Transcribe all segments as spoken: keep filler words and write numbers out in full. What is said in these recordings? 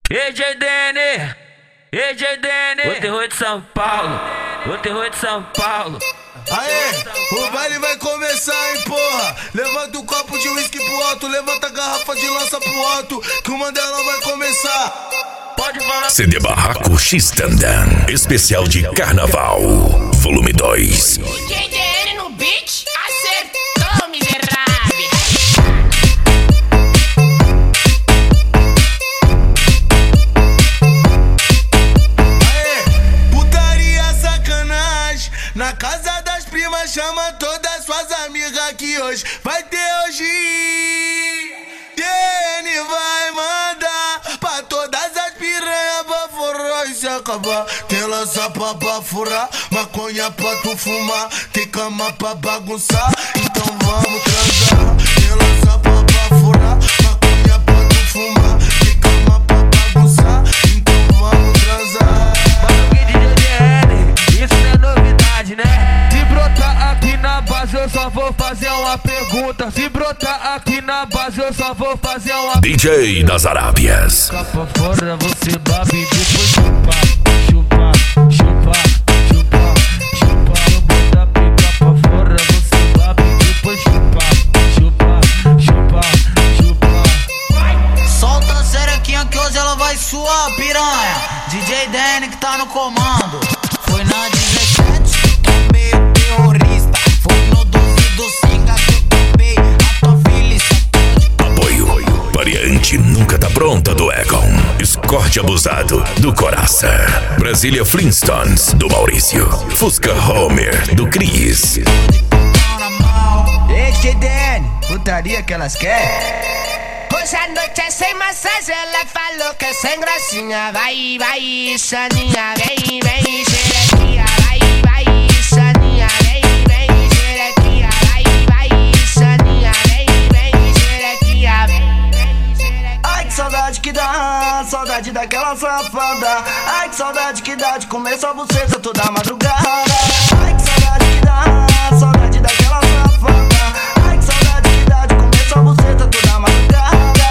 E J D N, E J D N, o terror de São Paulo, o terror de São Paulo. Aê, o baile vai começar, hein, porra. Levanta o copo de uísque pro alto, levanta a garrafa de lança pro alto, que o Mandela vai começar. Pode falar. C D Barraco X Tandan, especial de Carnaval, volume dois. J D N no beat, acertou, miserável. Na casa das primas, chama todas suas amigas que hoje vai ter hoje. D N vai mandar pra todas as piranhas pra forrar e se acabar. Tem lança pra bafurar, maconha pra tu fumar, tem cama pra bagunçar, então vamos transar. Tem lança pra bafurar, maconha pra tu fumar, tem cama pra bagunçar, então vamos transar. Se brotar aqui na base eu só vou fazer uma pergunta. Se brotar aqui na base eu só vou fazer uma D J das Arábias. Capa fora você babe depois chupa, chupa, chupa, chupa, chupa. Eu botar pica pra fora você babe depois chupa, chupa, chupa, chupa. Solta a serequinha que hoje ela vai suar, piranha. D J D N que tá no comando. Foi na dezessete que eu tomei o terrorista. Foi no doze do Singa que eu tomei a tua filha. Apoio, variante nunca tá pronta do Egon. Escorte abusado do Coraça. Brasília Flintstones do Maurício. Fusca Homer do Cris. Ei, J D N, putaria que elas querem. Hoje a noite é sem massagem, ela falou que é sem gracinha. Vai, vai, Xaninha, vem, vem, xerequinha. Vai, vai, Xaninha, vem, vem, xerequinha. Vai, vai, Xaninha, vem, vem, xerequinha. Vem, vem, xerequinha. Ai, que saudade que dá, saudade daquela safada. Ai, que saudade que dá de comer sua buceta toda madrugada. Ai, que saudade que dá, saudade daquela safada. Ai, que saudade que dá de comer sua buceta toda madrugada.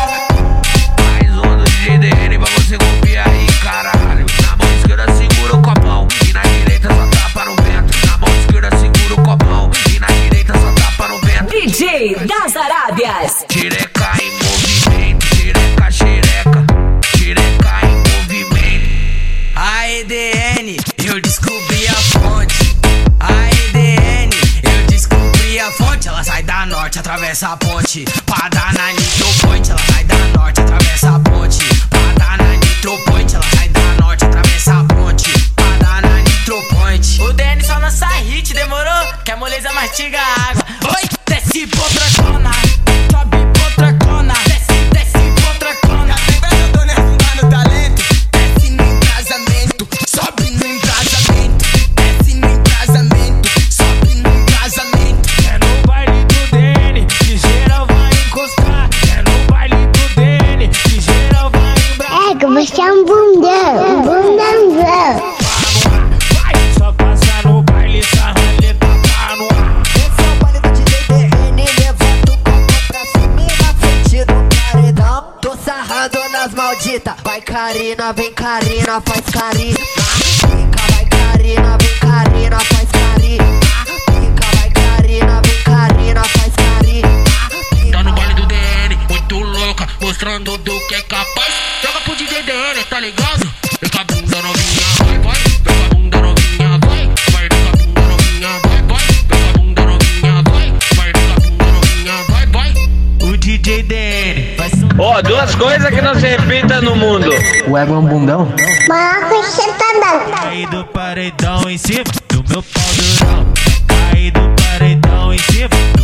J D N pra você copiar aí, caralho. Na mão esquerda segura o copão e na direita só tapa no vento. Na mão esquerda segura o copão e na direita só tapa no vento. D J das Arábias. Xereca em movimento, xereca, xereca, xereca em movimento. Aê, D N, eu descobri a fonte. Aê, D N, eu descobri a fonte. Ela sai da norte, atravessa a ponte pra dar na Nitro Point. Ela sai da norte, atravessa a ponte pra dar na Nitro Point. Ela sai da norte, atravessa a ponte pra dar na Nitro Point. O D N só lança hit, demorou? Que a moleza mastiga a água. Oi, desce potracona, sobe potracona. Desce, desce potracona. Eu tô nerfando no talento. Desce no embrasamento, sobe no embrasamento. Desce no embrasamento, sobe no embrasamento. É no baile do D N que geral vai encostar. É no baile do D N que geral vai embraçar. É, que você é um bundão, um bundãozão. Vai, só passa no baile, sarraleta tá no ar. Esse é o baile do D J D N. Levanta o copo pra cima e na frente do paredão. Tô sarrando nas malditas. Vai Karina, vem Karina, faz Karina. Fica, vai Karina, vem Karina, faz Karina. Fica, vai Karina, vem Karina, faz Karina. Tá no baile do D N, muito louca, mostrando do que é capaz. Joga pro D J D N, tá ligado? Vem com a bunda novinha, vai, vai. Vem com a bunda novinha, vai. Vai, vem com a bunda novinha, vai, vai. Vem com a bunda novinha, vai. Vai, vem com a bunda novinha, vai, vai. O D J D N vai sumir. Ó, oh, duas coisas que não se repitam no mundo. O ego é um bundão? Barraco X Tandan. Caí do paredão em cima do meu pau durão. Caí do paredão em cima